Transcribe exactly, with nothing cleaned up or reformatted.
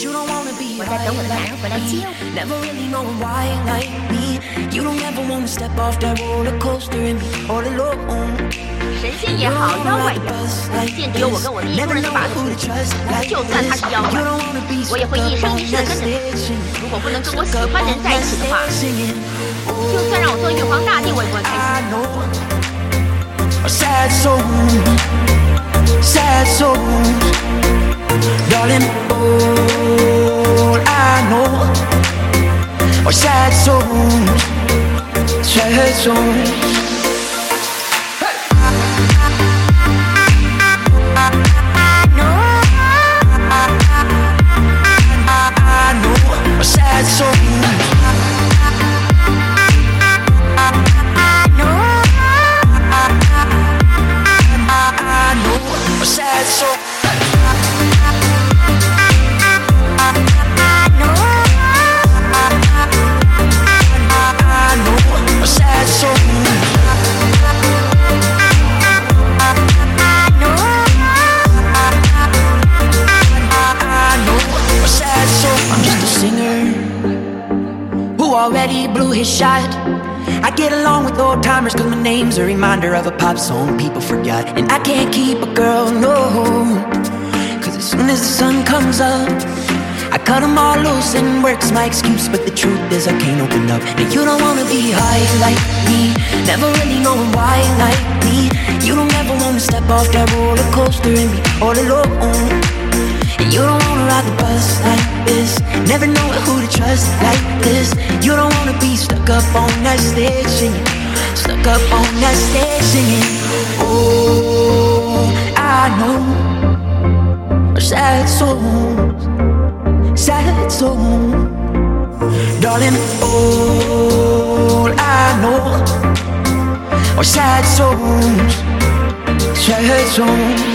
我在等我的男人回来接我。神仙也好，妖怪也好，见只有我跟我的一众人能把得住。就算他是妖怪，我也会一生一世的跟着他。如果不能跟我喜欢的人在一起的话，就算让我做玉皇大帝，我也不会开心。Sad souls, sad souls, darling, all I know are sad souls, sad souls. Sad souls. A sad soul. I know a sad soul. I know a sad soul. I'm just a singer who already blew his shot. I get along with old timers cause my name's a reminder of a pop song people forgot. And I can't keep a girl, no, cause as soon as the sun comes up I cut them all loose and work's my excuse. But the truth is I can't open up. And you don't wanna be high like me, never really knowing why like me. You don't ever wanna step off that roller coaster and be all alone. And you don't wanna ride the bus like this, never know who to trust like this. You don't wanna be stuck up on that stage singing, stuck up on that stage singing. Oh, I know sad souls, sad souls, darling, all I know are sad souls, sad souls.